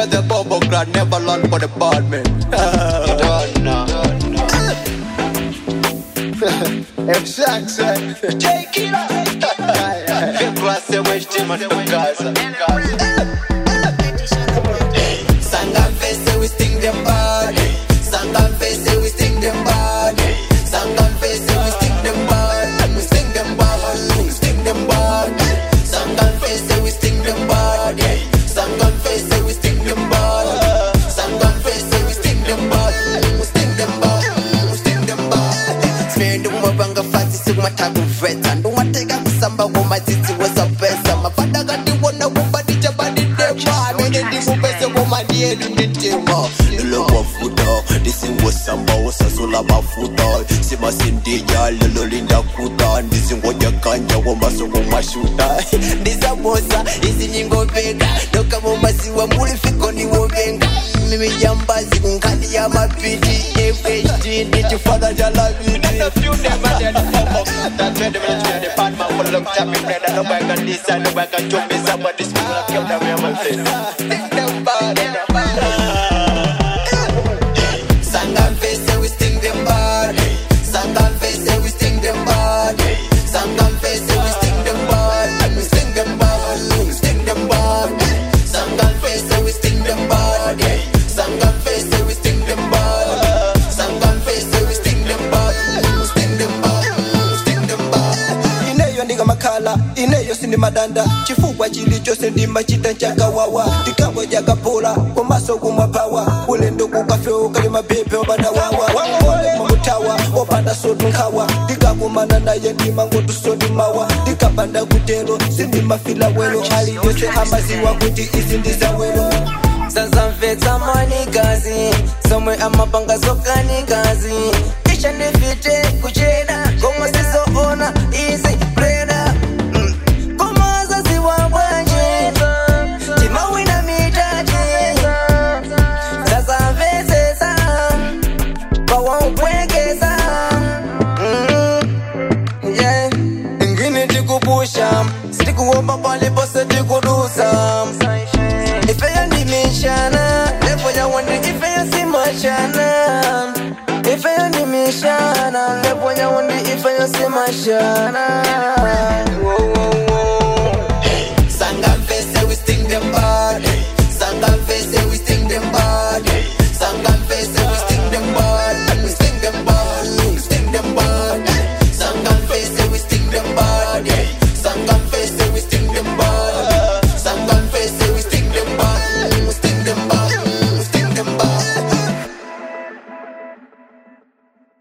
the bubble clan never learn for the bad man. Exactly. J Killer. Class which team at Gaza. Sangam face we sting them bad. Sangam face we sting them bad. Sangam face we sting them bad. We sting them bad. We sting them bad. Sangam face we sting them bad. Sangam face we sting them bad. Sangam face we sting them bad. We sting them bad. We sting them bad. Smear the mabanga fati sigma tabu veta. Ndo mateka kusamba ngoma titi wesa pesa. Mafada gati wana wubadi jabadi dema. Mene di mubese ngoma niye dunitema. Lolo wafuta, disi wasamba wasasula mafuta. Sima sindiya, lolo linda kuta. Disi ngoja kanja wama soko mashuta. Disa bosa, isi nyingo vega. Doka mumasi wa mulifiko ni wovenga. Mimi jambazi kunkali ya mapiti. FHD, did you father jalabi? That's a few them and they're the pop-up. That's where the military and the bad man will look tapping bread. And nobody can decide, nobody can jump in. Somebody's people have kept them here, man. Think them bad, Sangam face we sting them bad. Sangam face we sting them bad. Sangam face we sting them bad. We sting them bad. We sting them bad. Sangam face we sting them bad. Sangam face we sting them bad. Sangam face we sting them bad. We sting them bad. We sting them bad. Ineyo ndiga makala, ineyo sindi madanda. Chifugwa chilicho sendi machita chaka wawa. Dikabo jaga pola, kwa maso kumapawa. Ule ndoku kafeo kalima pepe obana wawa. Wangole mamutawa, obanda sodu nkawa. Dika kumana na yendi mango tusodi mawa. Dika banda kutelo, sindi mafila welo. Hali yose hamaziwa kuti izindi za welo. Sasa mfeta mani kazi. Somwe amapanga sokani kazi. Kisha nifite kuchena. Koma siso ona, easy breda. Koma zazi wabanje. Tima wina mitaji. Sasa mfeta bawa upwekeza. Yeah. Ingini tikupusha. Sitikuomba pali pose tikudusa. Ife ya nimishana. Lepo ya wandi ife ya simashana. Ife ya nimishana. Lepo ya wandi ife ya simashana.